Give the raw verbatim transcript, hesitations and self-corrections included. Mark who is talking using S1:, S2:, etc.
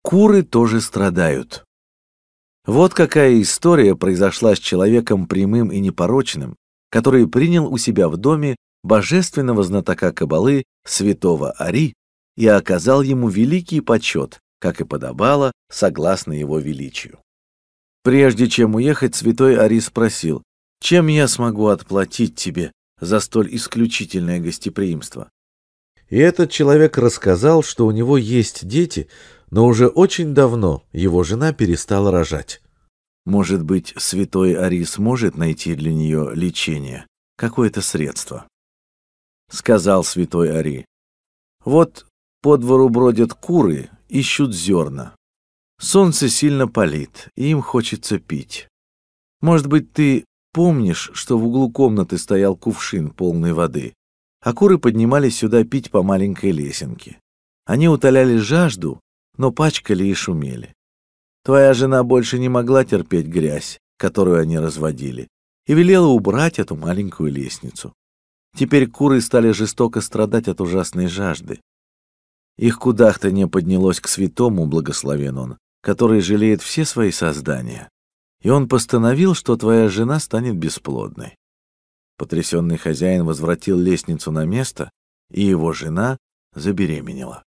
S1: Куры тоже страдают. Вот какая история произошла с человеком прямым и непорочным, который принял у себя в доме божественного знатока кабалы святого Ари и оказал ему великий почет, как и подобало, согласно его величию. Прежде чем уехать, святой Ари спросил: «Чем я смогу отплатить тебе за столь исключительное гостеприимство?» И этот человек рассказал, что у него есть дети, но уже очень давно его жена перестала рожать. Может быть, святой Ари сможет найти для нее лечение, какое-то средство. Сказал святой Ари: «Вот по двору бродят куры, ищут зерна. Солнце сильно палит, и им хочется пить. Может быть, ты помнишь, что в углу комнаты стоял кувшин полный воды, а куры поднимались сюда пить по маленькой лесенке. Они утоляли жажду, но пачкали и шумели. Твоя жена больше не могла терпеть грязь, которую они разводили, и велела убрать эту маленькую лестницу. Теперь куры стали жестоко страдать от ужасной жажды. Их кудахтанье поднялось к святому, благословен он, который жалеет все свои создания. И он постановил, что твоя жена станет бесплодной». Потрясенный хозяин возвратил лестницу на место, и его жена забеременела.